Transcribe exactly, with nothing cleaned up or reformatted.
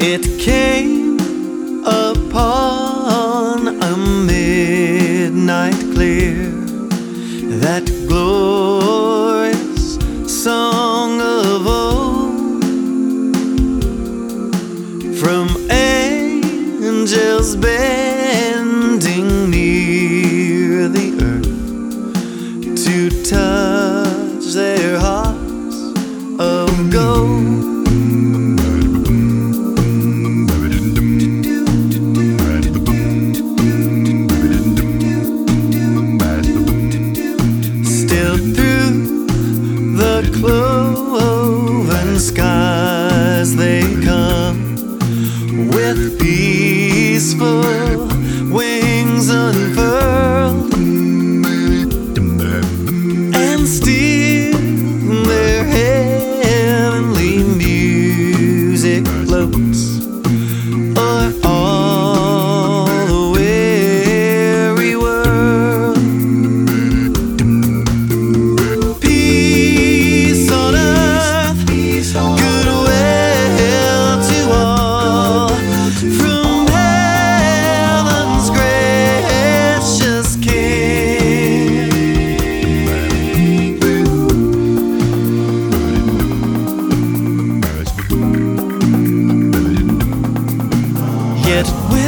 It came upon a midnight clear, that glorious song of old, from angels bending near the earth to touch their hearts of gold. Cloven skies they come, with peaceful wings unfurled, and still their heavenly music floats o'er all the weary world. Peace on earth, goodwill to all, from heaven's gracious King. Yet